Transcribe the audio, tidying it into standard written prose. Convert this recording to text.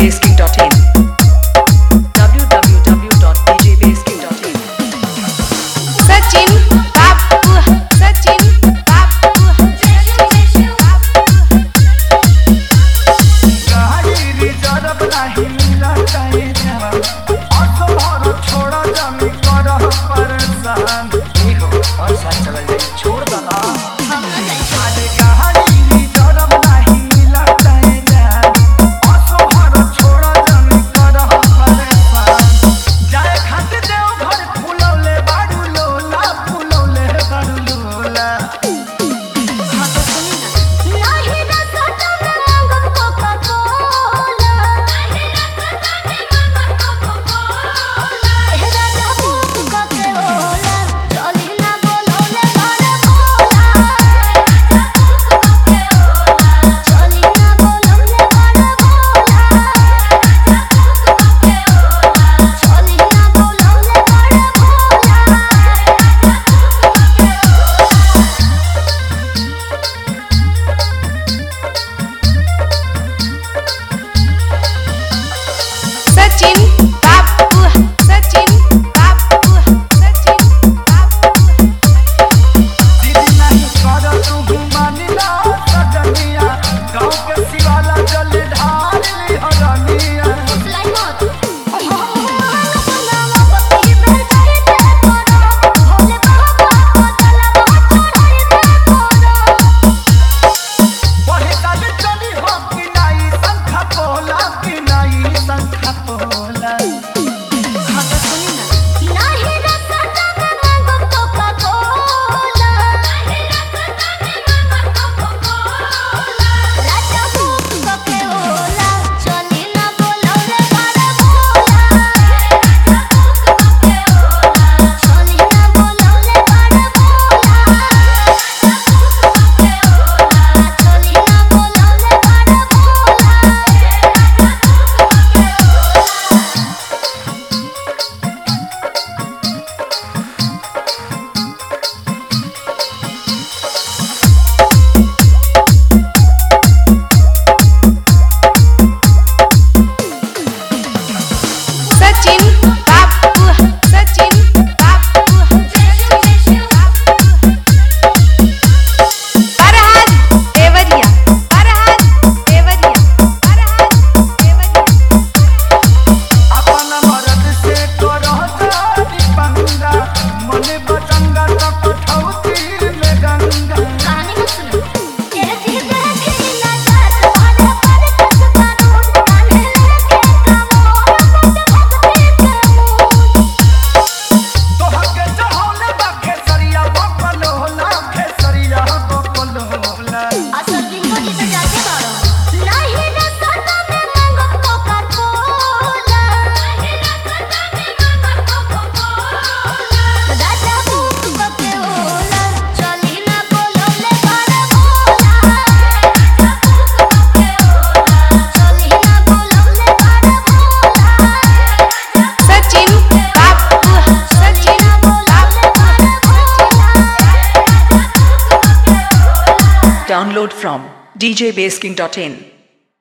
djbasking.in www.djbasking.in Sachin Babu Sachin Babu गाड़ी reserve नहीं मिला चाहे जान ऑटो भर छोड़ जाने कर परेशान देखो और साथ चल जाए छोड़ दला अरे गाड़ी रिजर्व नहीं मिला चाहे जान ऑटो भर छोड़ जाने कर परेशान जाए खाते देव घर फुलौले बाडू लोला फुलौले बाडू लोला Sachin Babu Sachin Babu Sachin Babu दीदी नहीं कर तू घुमानिया सजनिया गाँव के शिवाला जल ढार ली हरनिया वही काल चली हो कि नहीं संखा पोला कि नहीं संखा पोला Sachin Babu Sachin Babu Farhad Devariya Farhad Devariya Farhad Devariya अपन मर्द से करो जानी पंगा मने बचंगा तो कठौती में गंगा तोहर के जहोले बा खेसरिया बकल होला खेसरिया बकल होला Sachin Babu Sachin Babu Download from djbasking.in